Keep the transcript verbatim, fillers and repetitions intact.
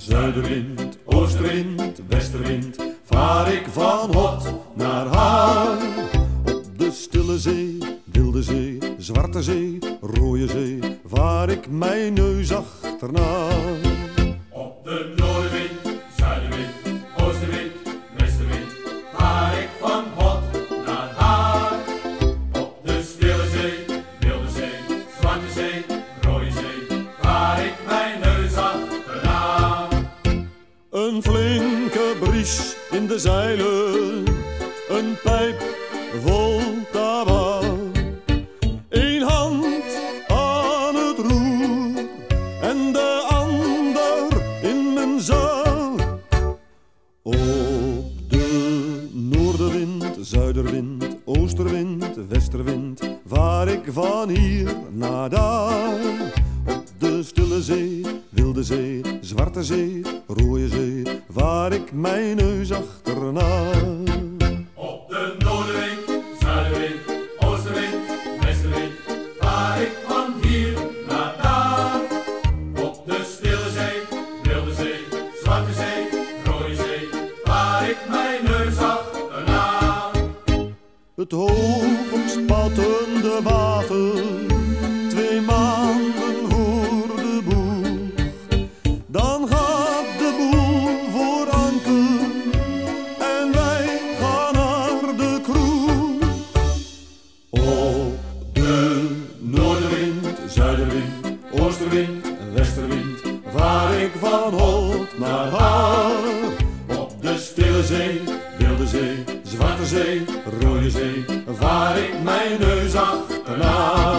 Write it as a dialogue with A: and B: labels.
A: zuiderwind, oostenwind, westerwind, vaar ik van hot naar haar. Op de stille zee, wilde zee, zwarte zee, rode zee, vaar ik mijn neus achterna.
B: Op de noordenwind, zuidenwind, oostenwind, westenwind, vaar ik van hot naar haar. Op de stille zee, wilde zee, zwarte zee, rode zee, vaar ik mijn neus achterna.
A: Een flinke bries in de zeilen, een pijp vol tabak. Eén hand aan het roer en de ander in mijn zak. Op de noordenwind, zuiderwind, oosterwind, westerwind, vaar ik van hier naar daar. Op de stille zee, wilde zee, zwarte zee, rode zee, vaar ik mijn neus achterna.
B: Op de noordenwind, zuidenwind, oostenwind, westenwind, vaar ik van hier naar daar. Op de stille zee, wilde zee, zwarte zee, rode zee, vaar ik mijn neus achterna.
A: Het hoog opspattende water, twee maanden voor de boeg. Dan gaat de boel voor anker en wij gaan naar de kroeg. Op de noordenwind, zuidenwind, oostenwind en westerwind, vaar ik van hot naar haar. Op de stille zee, wilde zee, zwarte zee, rode zee, vaar ik mijn neus achterna.